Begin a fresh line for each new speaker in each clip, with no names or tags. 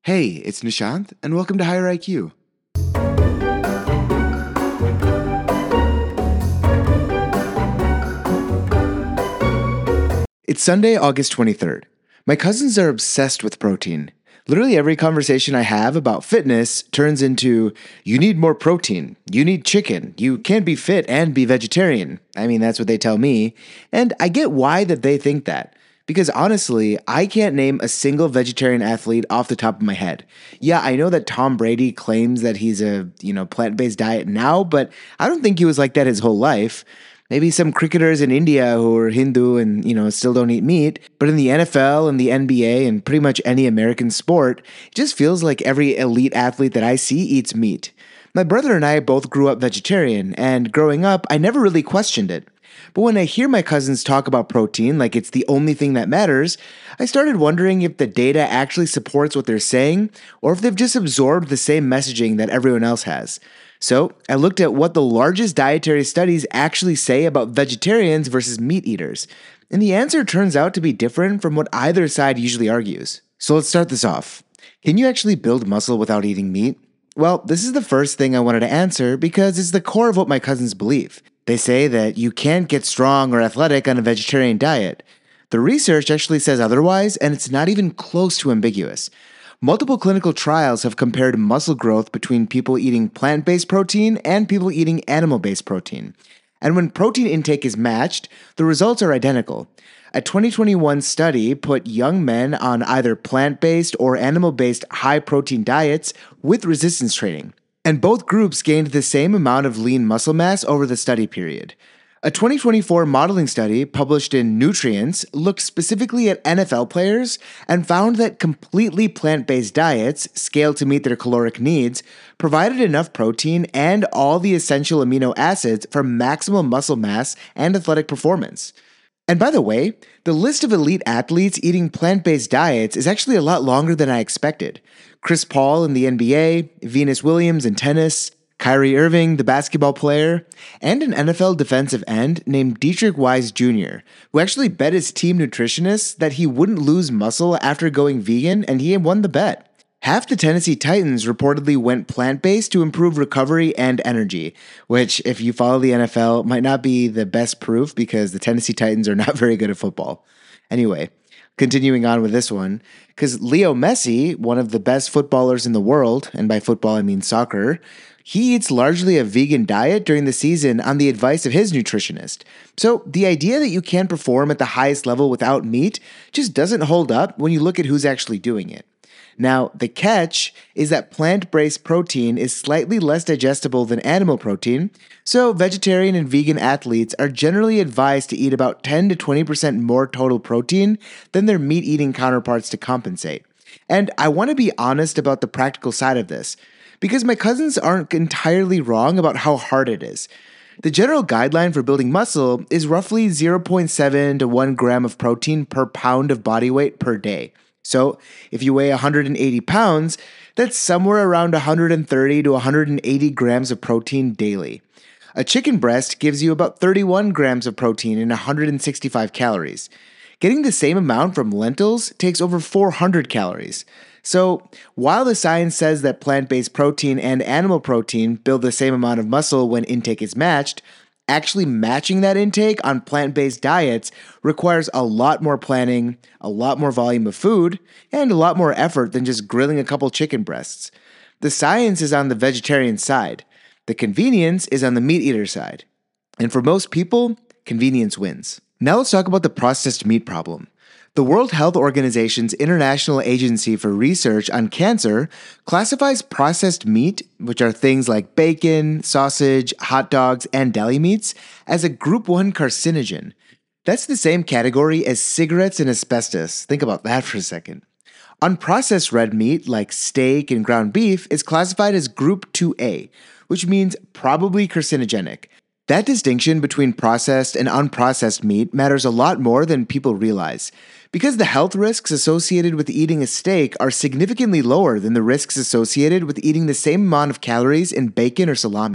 Hey, it's Nishant, and welcome to Higher IQ. It's Sunday, August 23rd. My cousins are obsessed with protein. Literally every conversation I have about fitness turns into, you need more protein, you need chicken, you can't be fit and be vegetarian. I mean, that's what they tell me, and I get why that they think that. Because honestly, I can't name a single vegetarian athlete off the top of my head. Yeah, I know that Tom Brady claims that he's a, plant-based diet now, but I don't think he was like that his whole life. Maybe some cricketers in India who are Hindu and, still don't eat meat, but in the NFL and the NBA and pretty much any American sport, it just feels like every elite athlete that I see eats meat. My brother and I both grew up vegetarian, and growing up, I never really questioned it. But when I hear my cousins talk about protein like it's the only thing that matters, I started wondering if the data actually supports what they're saying, or if they've just absorbed the same messaging that everyone else has. So I looked at what the largest dietary studies actually say about vegetarians versus meat eaters, and the answer turns out to be different from what either side usually argues. So let's start this off. Can you actually build muscle without eating meat? Well, this is the first thing I wanted to answer because it's the core of what my cousins believe. They say that you can't get strong or athletic on a vegetarian diet. The research actually says otherwise, and it's not even close to ambiguous. Multiple clinical trials have compared muscle growth between people eating plant-based protein and people eating animal-based protein. And when protein intake is matched, the results are identical. A 2021 study put young men on either plant-based or animal-based high-protein diets with resistance training. And both groups gained the same amount of lean muscle mass over the study period. A 2024 modeling study published in Nutrients looked specifically at NFL players and found that completely plant-based diets, scaled to meet their caloric needs, provided enough protein and all the essential amino acids for maximal muscle mass and athletic performance. And by the way, the list of elite athletes eating plant-based diets is actually a lot longer than I expected. Chris Paul in the NBA, Venus Williams in tennis, Kyrie Irving, the basketball player, and an NFL defensive end named Dietrich Wise Jr., who actually bet his team nutritionist that he wouldn't lose muscle after going vegan, and he won the bet. Half the Tennessee Titans reportedly went plant-based to improve recovery and energy, which, if you follow the NFL, might not be the best proof because the Tennessee Titans are not very good at football. Anyway, continuing on with this one, because Leo Messi, one of the best footballers in the world, and by football I mean soccer, he eats largely a vegan diet during the season on the advice of his nutritionist. So the idea that you can perform at the highest level without meat just doesn't hold up when you look at who's actually doing it. Now, the catch is that plant-based protein is slightly less digestible than animal protein, so vegetarian and vegan athletes are generally advised to eat about 10 to 20% more total protein than their meat-eating counterparts to compensate. And I want to be honest about the practical side of this, because my cousins aren't entirely wrong about how hard it is. The general guideline for building muscle is roughly 0.7 to 1 gram of protein per pound of body weight per day. So, if you weigh 180 pounds, that's somewhere around 130 to 180 grams of protein daily. A chicken breast gives you about 31 grams of protein and 165 calories. Getting the same amount from lentils takes over 400 calories. So, while the science says that plant-based protein and animal protein build the same amount of muscle when intake is matched, actually matching that intake on plant-based diets requires a lot more planning, a lot more volume of food, and a lot more effort than just grilling a couple chicken breasts. The science is on the vegetarian side. The convenience is on the meat eater side. And for most people, convenience wins. Now let's talk about the processed meat problem. The World Health Organization's International Agency for Research on Cancer classifies processed meat, which are things like bacon, sausage, hot dogs, and deli meats, as a Group 1 carcinogen. That's the same category as cigarettes and asbestos. Think about that for a second. Unprocessed red meat, like steak and ground beef, is classified as Group 2A, which means probably carcinogenic. That distinction between processed and unprocessed meat matters a lot more than people realize, because the health risks associated with eating a steak are significantly lower than the risks associated with eating the same amount of calories in bacon or salami.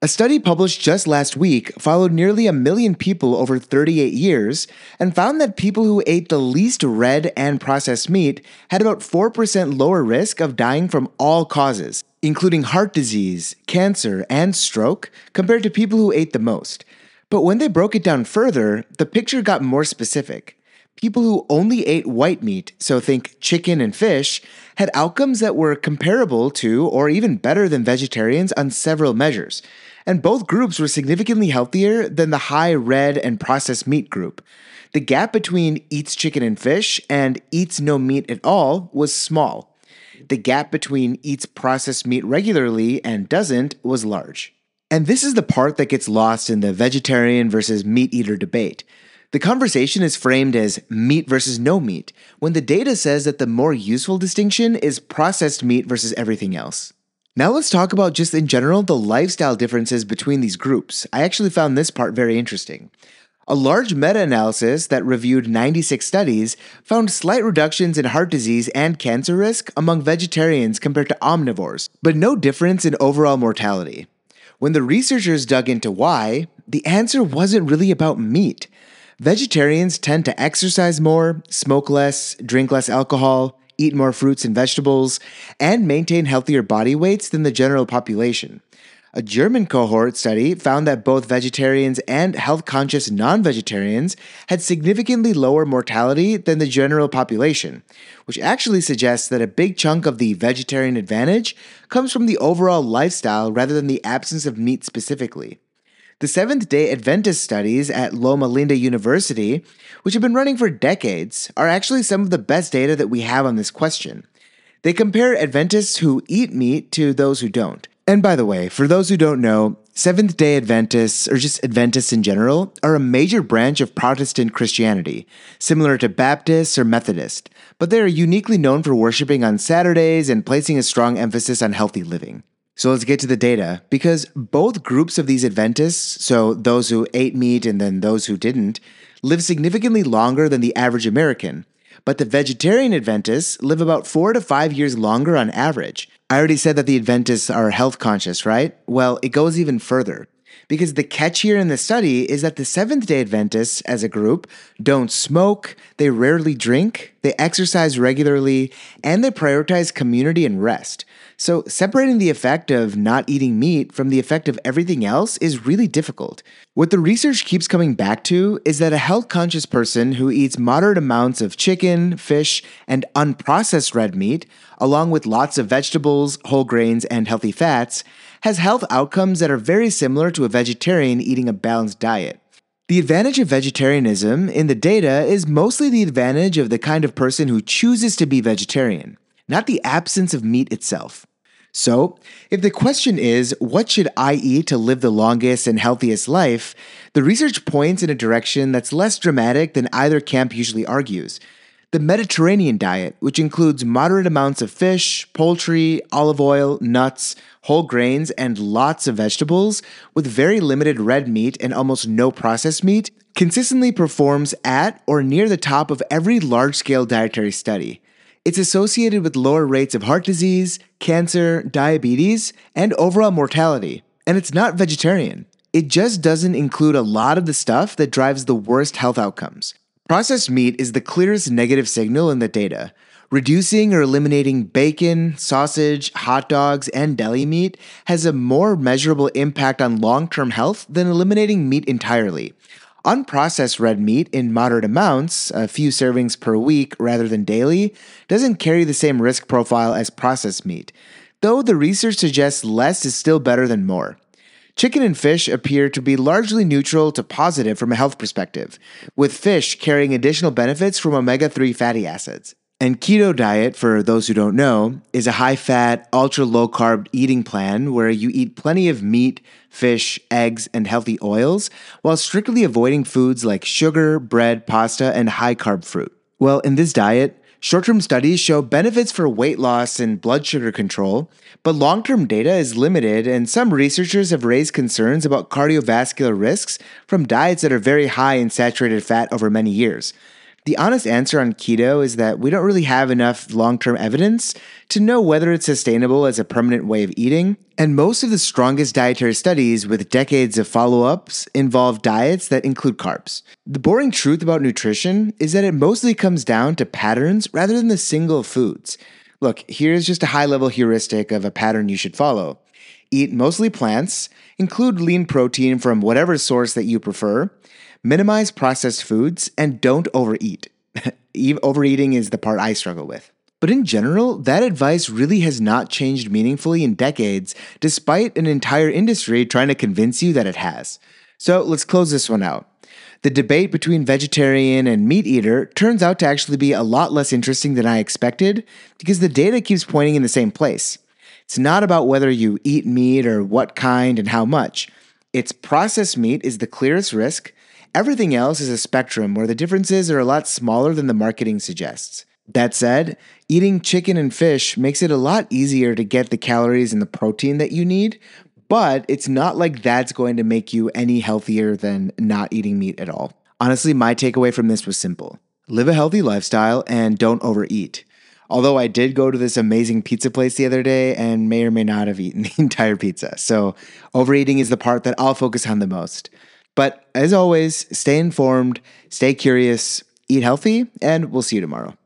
A study published just last week followed nearly 1 million people over 38 years and found that people who ate the least red and processed meat had about 4% lower risk of dying from all causes, including heart disease, cancer, and stroke, compared to people who ate the most. But when they broke it down further, the picture got more specific. People who only ate white meat, so think chicken and fish, had outcomes that were comparable to or even better than vegetarians on several measures. And both groups were significantly healthier than the high red and processed meat group. The gap between eats chicken and fish and eats no meat at all was small. The gap between eats processed meat regularly and doesn't was large. And this is the part that gets lost in the vegetarian versus meat eater debate. The conversation is framed as meat versus no meat, when the data says that the more useful distinction is processed meat versus everything else. Now let's talk about just in general the lifestyle differences between these groups. I actually found this part very interesting. A large meta-analysis that reviewed 96 studies found slight reductions in heart disease and cancer risk among vegetarians compared to omnivores, but no difference in overall mortality. When the researchers dug into why, the answer wasn't really about meat. Vegetarians tend to exercise more, smoke less, drink less alcohol, eat more fruits and vegetables, and maintain healthier body weights than the general population. A German cohort study found that both vegetarians and health-conscious non-vegetarians had significantly lower mortality than the general population, which actually suggests that a big chunk of the vegetarian advantage comes from the overall lifestyle rather than the absence of meat specifically. The Seventh-day Adventist studies at Loma Linda University, which have been running for decades, are actually some of the best data that we have on this question. They compare Adventists who eat meat to those who don't. And by the way, for those who don't know, Seventh-day Adventists, or just Adventists in general, are a major branch of Protestant Christianity, similar to Baptists or Methodists, but they are uniquely known for worshiping on Saturdays and placing a strong emphasis on healthy living. So let's get to the data, because both groups of these Adventists, so those who ate meat and then those who didn't, live significantly longer than the average American. But the vegetarian Adventists live about 4 to 5 years longer on average. I already said that the Adventists are health conscious, right? Well, it goes even further. Because the catch here in the study is that the Seventh-day Adventists, as a group, don't smoke, they rarely drink, they exercise regularly, and they prioritize community and rest. So separating the effect of not eating meat from the effect of everything else is really difficult. What the research keeps coming back to is that a health-conscious person who eats moderate amounts of chicken, fish, and unprocessed red meat, along with lots of vegetables, whole grains, and healthy fats, has health outcomes that are very similar to a vegetarian eating a balanced diet. The advantage of vegetarianism in the data is mostly the advantage of the kind of person who chooses to be vegetarian, not the absence of meat itself. So, if the question is, what should I eat to live the longest and healthiest life, the research points in a direction that's less dramatic than either camp usually argues. The Mediterranean diet, which includes moderate amounts of fish, poultry, olive oil, nuts, whole grains, and lots of vegetables, with very limited red meat and almost no processed meat, consistently performs at or near the top of every large-scale dietary study. It's associated with lower rates of heart disease, cancer, diabetes, and overall mortality. And it's not vegetarian. It just doesn't include a lot of the stuff that drives the worst health outcomes. Processed meat is the clearest negative signal in the data. Reducing or eliminating bacon, sausage, hot dogs, and deli meat has a more measurable impact on long-term health than eliminating meat entirely. Unprocessed red meat in moderate amounts, a few servings per week rather than daily, doesn't carry the same risk profile as processed meat, though the research suggests less is still better than more. Chicken and fish appear to be largely neutral to positive from a health perspective, with fish carrying additional benefits from omega-3 fatty acids. And keto diet, for those who don't know, is a high-fat, ultra-low-carb eating plan where you eat plenty of meat, fish, eggs, and healthy oils, while strictly avoiding foods like sugar, bread, pasta, and high-carb fruit. Well, in this diet, short-term studies show benefits for weight loss and blood sugar control, but long-term data is limited, and some researchers have raised concerns about cardiovascular risks from diets that are very high in saturated fat over many years. The honest answer on keto is that we don't really have enough long term evidence to know whether it's sustainable as a permanent way of eating, and most of the strongest dietary studies with decades of follow ups involve diets that include carbs. The boring truth about nutrition is that it mostly comes down to patterns rather than the single foods. Look, here's just a high level heuristic of a pattern you should follow. Eat mostly plants, include lean protein from whatever source that you prefer, minimize processed foods, and don't overeat. Overeating is the part I struggle with. But in general, that advice really has not changed meaningfully in decades, despite an entire industry trying to convince you that it has. So let's close this one out. The debate between vegetarian and meat eater turns out to actually be a lot less interesting than I expected because the data keeps pointing in the same place. It's not about whether you eat meat or what kind and how much. It's processed meat is the clearest risk. Everything else is a spectrum where the differences are a lot smaller than the marketing suggests. That said, eating chicken and fish makes it a lot easier to get the calories and the protein that you need, but it's not like that's going to make you any healthier than not eating meat at all. Honestly, my takeaway from this was simple. Live a healthy lifestyle and don't overeat. Although I did go to this amazing pizza place the other day and may or may not have eaten the entire pizza. So overeating is the part that I'll focus on the most. But as always, stay informed, stay curious, eat healthy, and we'll see you tomorrow.